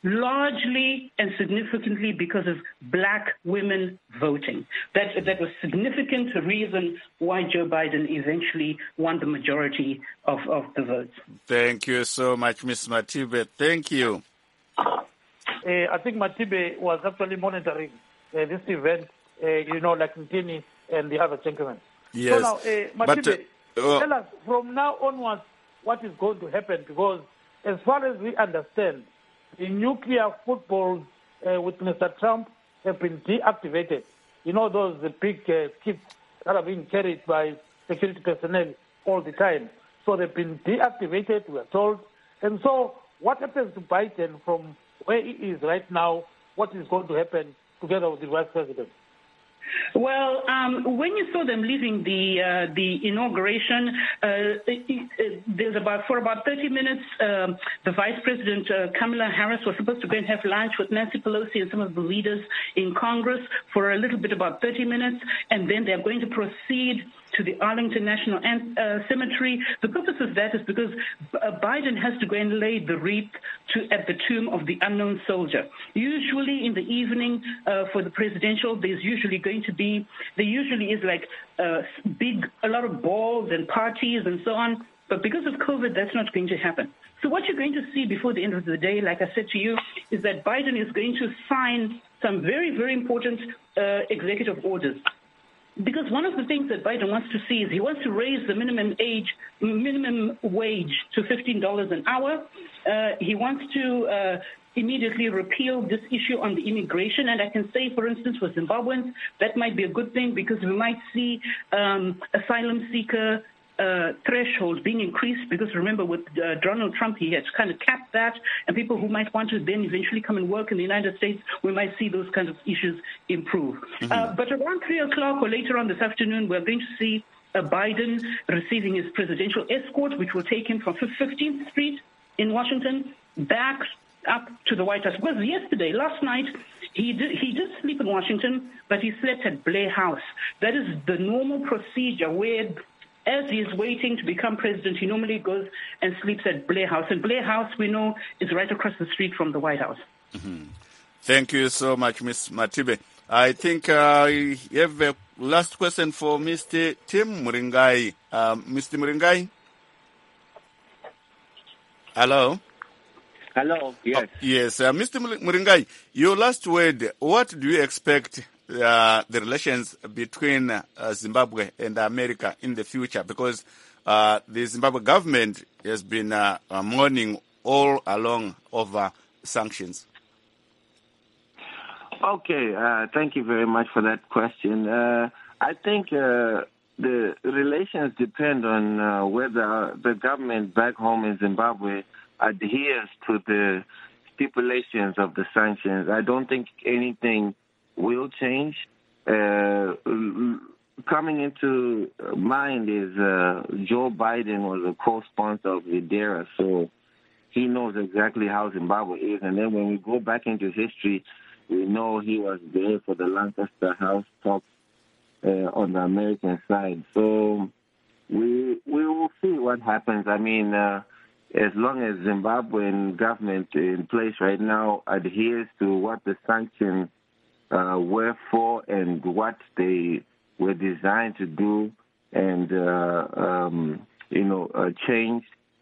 largely and significantly because of black women voting. That that was significant reason why Joe Biden eventually won the majority of, of the votes. Thank you so much, Miz Matibe. Thank you. Uh, I think Matibe was actually monitoring uh, this event, uh, you know, like Ntini and the other gentlemen. Yes. So now, uh, Matibe, but, uh, tell us from now onwards what is going to happen, because as far as we understand, the nuclear footballs uh, with Mister Trump have been deactivated. You know, those the big uh, kits that are being carried by security personnel all the time. So they've been deactivated, we are told. And so what happens to Biden from where he is right now? What is going to happen together with the vice president? Well, um, when you saw them leaving the uh, the inauguration, uh, it, it, there's about for about thirty minutes, um, the Vice President uh, Kamala Harris was supposed to go and have lunch with Nancy Pelosi and some of the leaders in Congress for a little bit, about thirty minutes, and then they're going to proceed to the Arlington National uh, Cemetery. The purpose of that is because uh, Biden has to go and lay the wreath to, at the tomb of the unknown soldier. Usually in the evening uh, for the presidential, there's usually going to be, there usually is like uh, big, a lot of balls and parties and so on. But because of COVID, that's not going to happen. So what you're going to see before the end of the day, like I said to you, is that Biden is going to sign some very, very important uh, executive orders. Because one of the things that Biden wants to see is he wants to raise the minimum age, minimum wage to fifteen dollars an hour. Uh, he wants to uh, immediately repeal this issue on the immigration. And I can say, for instance, for Zimbabweans, that might be a good thing because we might see um, asylum seeker Uh, threshold being increased, because remember with uh, Donald Trump, he has kind of capped that, and people who might want to then eventually come and work in the United States, we might see those kinds of issues improve. Mm-hmm. Uh, but around three o'clock or later on this afternoon, we're going to see uh, Biden receiving his presidential escort, which will take him from fifteenth Street in Washington back up to the White House. Because yesterday, last night, he did, he did sleep in Washington, but he slept at Blair House. That is the normal procedure where, as he is waiting to become president, he normally goes and sleeps at Blair House. And Blair House, we know, is right across the street from the White House. Mm-hmm. Thank you so much, Miz Matibe. I think uh, I have a last question for Mister Tim Muringai. Um, Mister Muringai? Hello? Hello, yes. Oh, yes, uh, Mister Muringai, your last word, what do you expect Uh, the relations between uh, Zimbabwe and America in the future? Because uh, the Zimbabwe government has been uh, uh, mourning all along over sanctions. Okay, uh, thank you very much for that question. Uh, I think uh, the relations depend on uh, whether the government back home in Zimbabwe adheres to the stipulations of the sanctions. I don't think anything will change. Uh, coming into mind is uh, Joe Biden was a co-sponsor of Videra, so he knows exactly how Zimbabwe is. And then when we go back into history, we know he was there for the Lancaster House talks uh, on the American side. So we we will see what happens. I mean, uh, as long as Zimbabwean government in place right now adheres to what the sanctions Uh, were for and what they were designed to do, and uh, um, you know, uh, changed.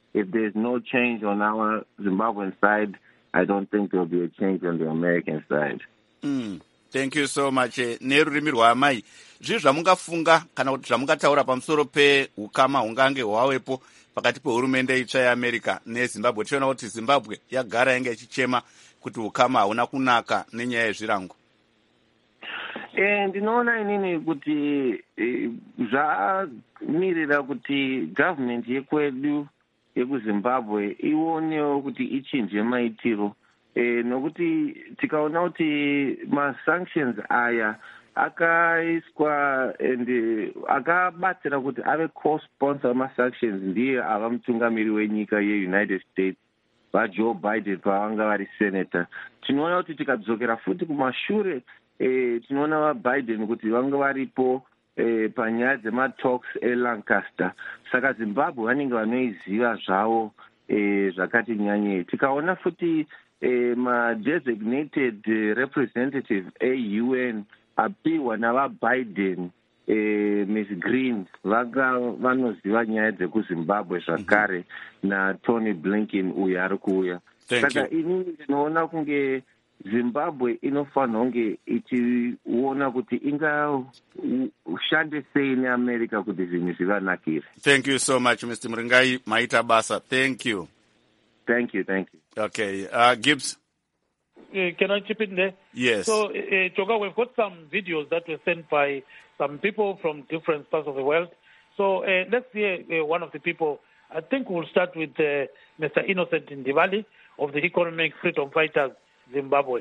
if there's no change on our Zimbabwean side, I don't think there will be a change on the American side. Mm. Thank you so much. Nerurimi rwamai, zvii zvamungafunga kana kuti zvamungataura pamusoro peukama hungange hwawepo pakati pehurumende itsva yeAmerica neZimbabwe? Tiona kuti Zimbabwe yagara yanga ichichema kuti ukama hauna kunaka nenyaya yezvirango. Eh, ndinoona inini kuti eh, zvamirira kuti government yekwedu yekuZimbabwe ionewo kuti ichinje maitiro. Eh, nokuti tikaona kuti ma-sanctions aya akaiswa and akabatsira kuti ave co-sponsor ma-sanctions ndiye ava mutungamiri wenyika yeUnited States vaJoe Biden pavanga vari senator. Tinoona kuti tikadzokera futi kumashure, eh, tinoona vaBiden kuti vanga varipo eh, panyaya dzema-talks eLancaster. Saka Zimbabwe vanenge vanoiziva zvavo eh, zvakati nyanyei. Tikaona futi eh, ma-designated representative e-U N apiwa navaBiden, eh, Miss Green vanga vanoziva nyaya dzekuZimbabwe zvakare naTony Blinken uyo ari kuuya. Saka inini ndinoona kunge Zimbabwe inofanira kunge ichiona kuti ingashande sei neAmerica kuti zvinhu zvivanakire. Thank you so much, Mister Muringai. Maita basa. Thank you. Thank you, thank you. Okay, uh, Gibbs. Uh, can I chip in there? Yes. So, uh, Choga, we've got some videos that were sent by some people from different parts of the world. So uh, let's hear uh, one of the people. I think we'll start with uh, Mister Innocent Ndivali of the Economic Freedom Fighters, Zimbabwe.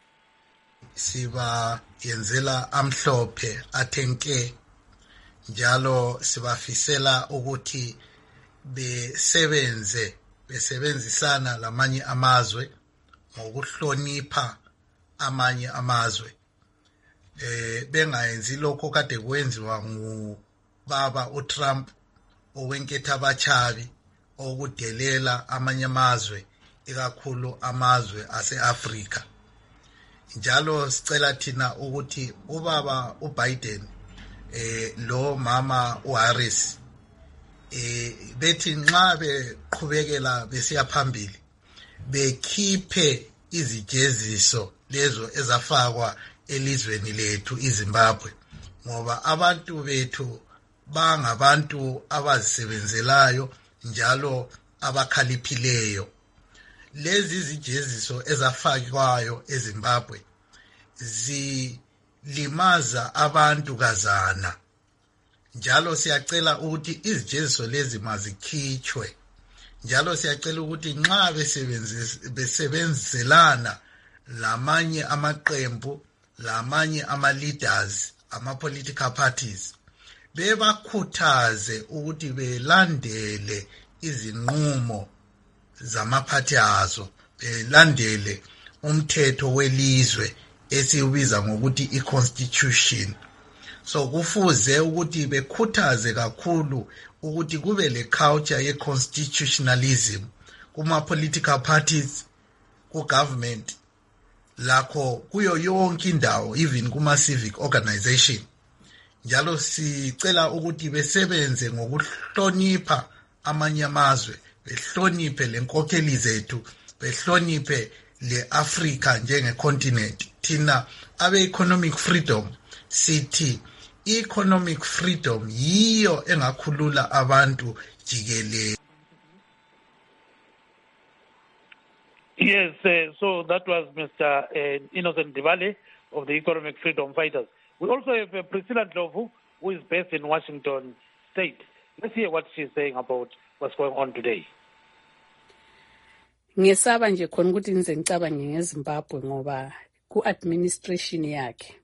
Siba yenzela amhlophe athenke njalo sibafisela ukuthi besebenze besebenzisana lamanye amazwe ngokuhlonipha amanye amazwe, eh bengayenzi lokho kade kwenziwa ngubaba uTrump owenketha abachabi okudelela amanye amazwe ikakhulu amazwe ase-Afrika. Njalo sicela thina ukuthi ubaba uBiden eh lo mama uHarris eh bethi nxa beqhubekela besiya phambili bekhiphe izijeziso lezo ezafakwa elizweni lethu iZimbabwe, ngoba abantu bethu bangabantu abazisebenzelayo njalo abakhaliphileyo. Lezi izijeziso ezafakwayo eZimbabwe zilimaza abantu kazana, njalo siyacela ukuthi izijeziso lezi mazikhitshwe. Njalo siyacela ukuthi nxa besebenzelana lamanye amaqembu lamanye ama-leaders ama-political parties bebakhuthaze ukuthi belandele izinqumo zamaphathi azo, belandele umthetho welizwe esiubiza ngokuthi i-constitution. So kufuze ukuthi bekhuthaze kakhulu ukuthi kube le culture ye constitutionalism kuma political parties, ku government, lakho kuyo yonke indawo, even kuma civic organization. Njalo sicela ukuthi besebenze ngokuhlonipha amanye amazwe, behloniphe lenkokheli zethu, behloniphe le Africa njenge continent. Thina abe economic freedom sithi economic freedom yiyo engakhulula abantu jikelele. Yes, uh, so that was Mister Uh, Innocent Ndivali of the Economic Freedom Fighters. We also have uh, Priscilla Ndlovu, who is based in Washington State. Let's hear what she's saying about what's going on today. Ngesaba nje khona ukuthi nize ngicabange ngeZimbabwe ngoba ku-administration yakhe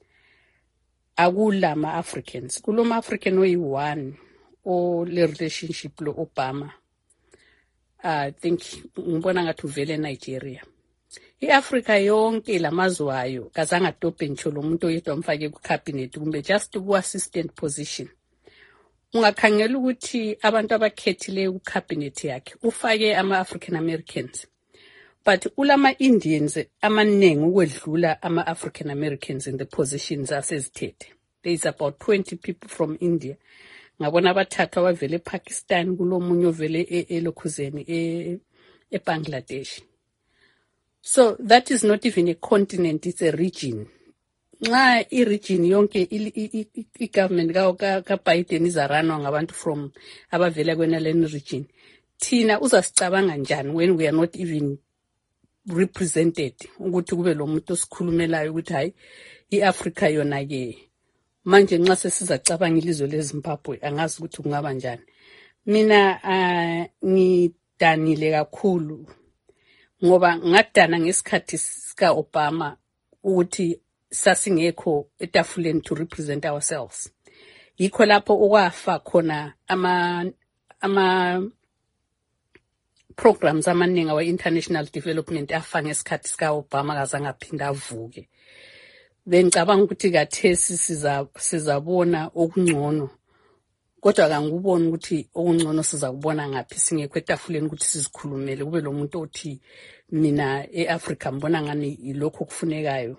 akulama Africans, kuloma African oyi-one o le relationship lo Obama. I think ngibona ngathi uvele eNigeria. I-Africa yonke lamazwayo kazange adobhe ngisho lo muntu oyedwa mfake ku-cabinet kumbe just ku-assistant position. Ungakhangela ukuthi abantu abakhethileyo ku-cabinet yakhe ufake ama-African Americans, but ulama Indians amaningi ukwedlula ama-African Americans in the positions asezithethe. There is about twenty people from India ngabona abathathu abavele ePakistan kulomunye ovele elokhuzeni eBangladesh. So that is not even a continent, it's a region. Nxa i-region yonke i-government ka-Biden izaranwa ngabantu from abavela kwenaleni region, thina uzasicabanga njani when we are not even represented ukuthi kube lo muntu osikhulumelayo ukuthi hayi i-Africa yona ke manje nxa sesizacabanga ilizwe leZimbabwe angazi ukuthi kungaba njani. Mina uh, ngidanile kakhulu ngoba ngadana ngesikhathi sika Obama ukuthi sasingekho etafuleni to represent ourselves. Yikho lapho okwafa khona ama ama programs amaningi awe international development afa ngesikhathi sika Obama kazange aphinda avuke. Bengicabanga ukuthi kathesi siza sizabona okungcono. Kodwa kangubona ukuthi okungcono sizakubona ngaphi singekho etafuleni ukuthi sizikhulumele kube lo muntu othi mina eAfrica mbona ngani ilokho kufunekayo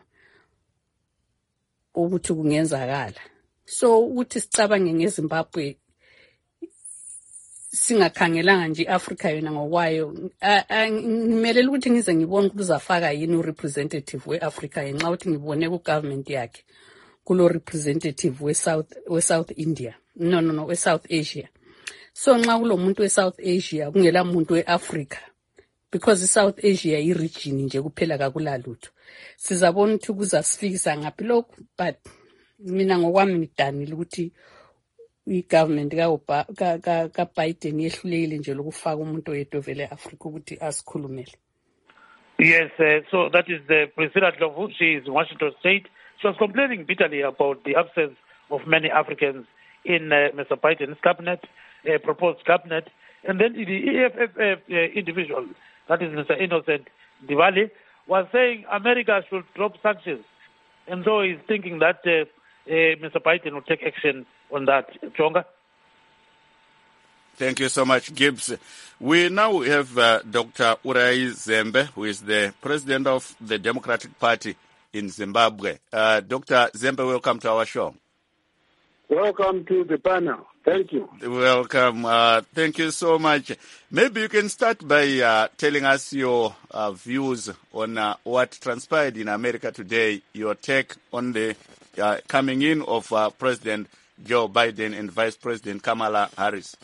ukuthi kungenzakala. So ukuthi sicabange ngeZimbabwe singakhangelanga nje iAfrica yona ngokwayo, ngimelela ukuthi ngize ngibone ukuthi uzafaka yini urepresentative weAfrica ngenxa ukuthi ngibone ku government yakhe kulo representative we South we South India no no no we South Asia. So nxa kulo muntu we South Asia kungela muntu weAfrica because iSouth Asia i-region nje kuphela kakulalutho. Sizabona ukuthi kuzasifikisa ngaphi lokho, but mina ngokwami ngidanile ukuthi i-government ka ka ka Biden yehlulekile nje lokufaka umuntu oyedwa vele eAfrica ukuthi asikhulumele. Yes, uh, so that is the Priscilla Ndlovu. She is in Washington State. She was complaining bitterly about the absence of many Africans in uh, Mister Biden's cabinet, uh, proposed cabinet, and then the E F F uh, individual, that is Mister Innocent Diwali, was saying America should drop sanctions, and so he's thinking that uh, uh, Mister Biden will take action on that. Chonga? Thank you so much, Gibbs. We now have uh, Doctor Urai Zembe, who is the president of the Democratic Party in Zimbabwe. Uh, Doctor Zembe, welcome to our show. Welcome to the panel. Thank you. Welcome. Uh, thank you so much. Maybe you can start by uh, telling us your uh, views on uh, what transpired in America today, your take on the uh, coming in of uh, President Joe Biden and Vice President Kamala Harris.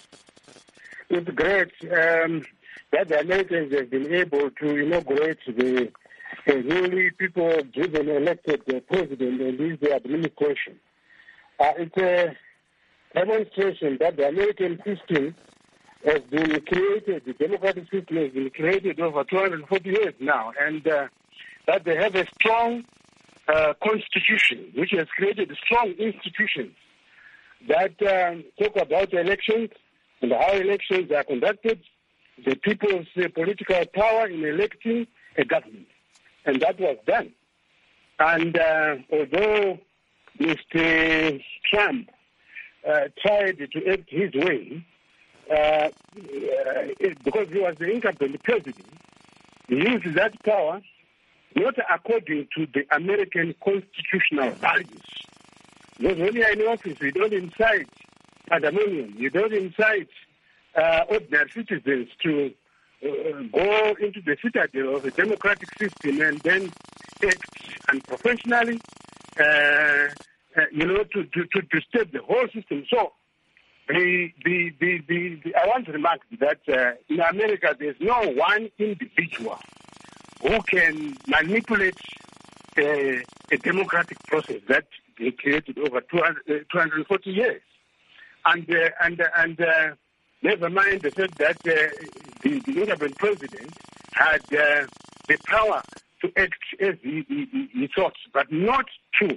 It's great um, that the Americans have been able to inaugurate the uh, newly people-driven elected uh, president and his administration. Uh, it's a demonstration that the American system has been created, the democratic system has been created over two hundred forty years now, and uh, that they have a strong uh, constitution, which has created strong institutions that um, talk about elections and how elections are conducted, the people's uh, political power in electing a government. And that was done. And uh, although Mister Trump uh, tried to act his way, uh, uh, because he was the incumbent president, he used that power not according to the American constitutional values. Because when you are in office, you don't incite pandemonium, you don't incite uh, ordinary citizens to uh, go into the citadel of a democratic system and then act unprofessionally, uh, uh, you know, to, to, to disturb the whole system. So the, the, the, the, the I want to remark that uh, in America there's no one individual who can manipulate uh, a democratic process that they created over two hundred, uh, two hundred forty years. And, uh, and, uh, and uh, never mind the fact that uh, the, the incumbent president had uh, the power to act as he, he, he thought, but not to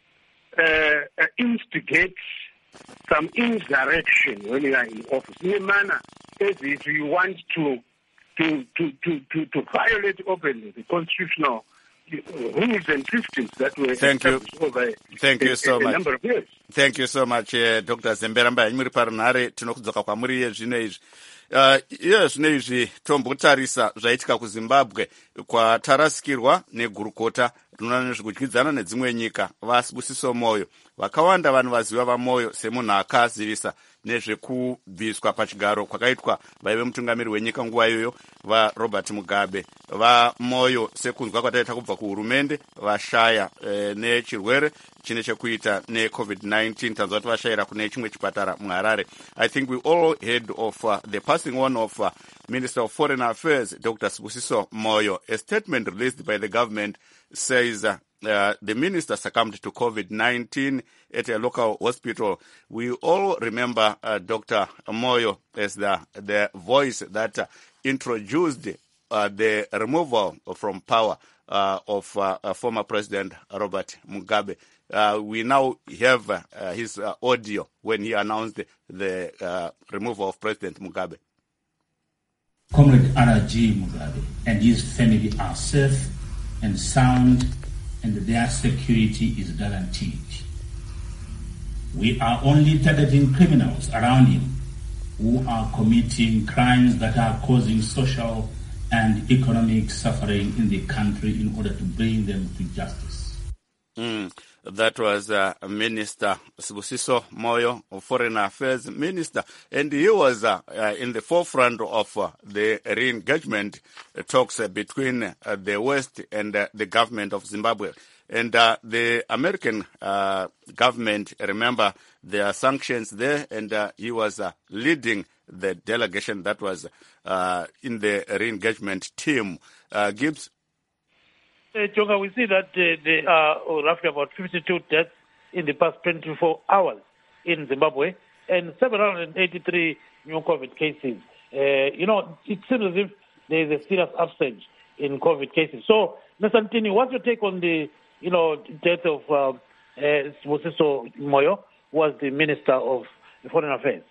uh, instigate some insurrection when you are in office, in a manner as if you want to to to to to, to violate openly the constitutional rules and systems that were Thank you. over Thank a, you so a, a much. number of years. Thank you so much, uh, Doctor Zemberamba. Muri parinhare tinokudzoka kwamuri yezvino izvi. Uh, iye zvino izvi tombotarisa zvaitika kuZimbabwe kwatarasikirwa negurukota rinoona nezvekudyidzana nedzimwe nyika vaSibusiso Moyo. Vakawanda vanhu vaziva vaMoyo semunhu akazivisa nezvekubviswa pachigaro kwakaitwa vaive mutungamiri wenyika nguva iyoyo vaRobert Mugabe. VaMoyo sekunzwa kwataita kubva kuhurumende vashaya e, nechirwere chine chekuita necovid nineteen, tanzwa kuti vashayira kune chimwe chipatara muHarare. I think we all heard of uh, the passing on of uh, Minister of Foreign Affairs, Doctor Sibusiso Moyo. A statement released by the government says uh, uh, the minister succumbed to COVID nineteen at a local hospital. We all remember uh, Doctor Moyo as the, the voice that uh, introduced uh, the removal from power uh, of uh, uh, former President Robert Mugabe. Uh, we now have uh, his uh, audio when he announced the, the uh, removal of President Mugabe. Comrade R G Mugabe and his family are safe and sound, and their security is guaranteed. We are only targeting criminals around him who are committing crimes that are causing social and economic suffering in the country in order to bring them to justice. Mm. That was uh, Minister Sibusiso Moyo, Foreign Affairs Minister, and he was uh, uh, in the forefront of uh, the re-engagement uh, talks uh, between uh, the West and uh, the government of Zimbabwe. And uh, the American uh, government, remember, there are sanctions there, and uh, he was uh, leading the delegation that was uh, in the re-engagement team. Uh, Gibbs? Uh, Jonga, we see that uh, there are roughly about fifty-two deaths in the past twenty-four hours in Zimbabwe and seven hundred eighty-three new COVID cases. Uh, you know, it seems as if there is a serious upsurge in COVID cases. So, Mister Ntini, what's your take on the, you know, death of uh, uh, Sibusiso Moyo, who was the Minister of Foreign Affairs?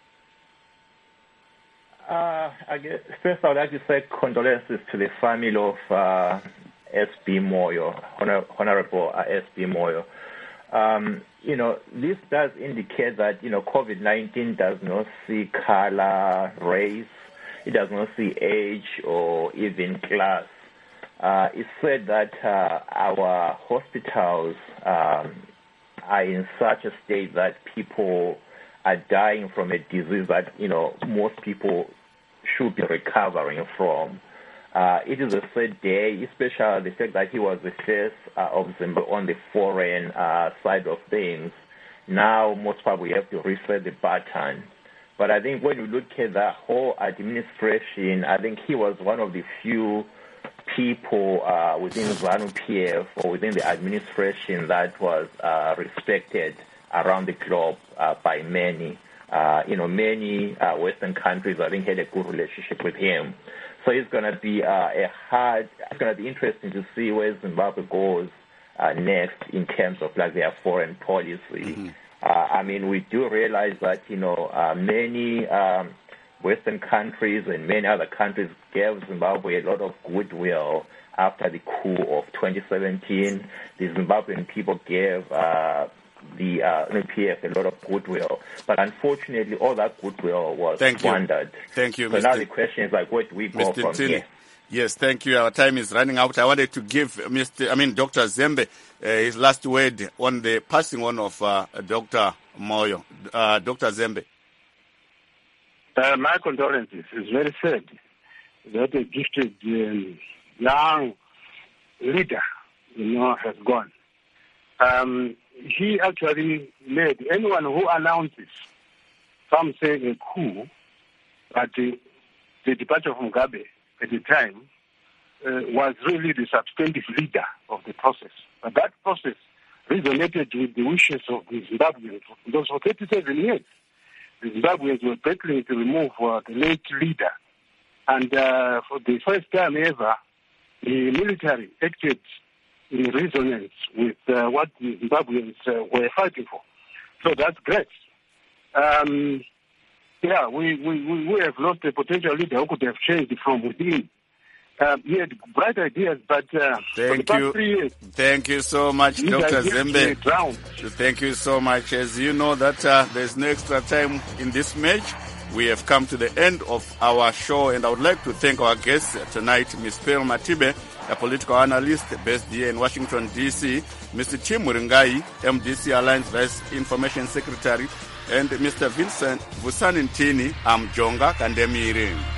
Uh, I guess first I would like to say condolences to the family of uh, S B Moyo, Honor, Honorable uh, S B Moyo. Um, you know, this does indicate that, you know, COVID nineteen does not see color, race, it does not see age or even class. Uh, it's said that uh, our hospitals um, are in such a state that people are dying from a disease that, you know, most people should be recovering from. Uh, it is a sad day, especially the fact that he was the first uh, of them on the foreign uh, side of things. Now, most probably, we have to reset the baton. But I think when you look at the whole administration, I think he was one of the few people uh, within ZANU-P F or within the administration that was uh, respected around the globe uh, by many. Uh, you know, many uh, Western countries, I think, had a good relationship with him. So it's going to be uh, a hard, it's going to be interesting to see where Zimbabwe goes uh, next in terms of like their foreign policy. Mm-hmm. Uh, I mean, we do realize that, you know, uh, many um, Western countries and many other countries gave Zimbabwe a lot of goodwill after the coup of twenty seventeen. The Zimbabwean people gave uh, the uh, N P F a lot of goodwill. But unfortunately, all that goodwill was thank squandered. You. Thank you, So Mister now the question is, like, where do we go Mister from Ntini. here? Yes, thank you. Our time is running out. I wanted to give Mister I mean, Doctor Zembe uh, his last word on the passing on of uh, Doctor Moyo. Uh, Doctor Zembe. Uh, my condolences. It's very sad that a gifted um, young leader, you know, has gone. Um, he actually led anyone who announces, some say a coup, but the, the departure of Mugabe at the time uh, was really the substantive leader of the process. But that process resonated with the wishes of the Zimbabweans. Because for thirty-seven years, the Zimbabweans were battling to remove uh, the late leader. And uh, for the first time ever, the military acted in resonance with uh, what the Zimbabweans uh, were fighting for. So that's great. Um, yeah, we, we, we have lost a potential leader who could have changed from within. Uh, he had bright ideas, but uh, for the past you. three years... Thank you so much, Doctor Zembe. Thank you so much. As you know that uh, there's no extra time in this match, we have come to the end of our show, and I would like to thank our guests tonight, Miz Pearl Matibe, a political analyst based here in Washington, D C, Mister Tim Muringai, M D C Alliance Vice Information Secretary, and Mister Vincent Vusanintini Amjonga Kandemiri.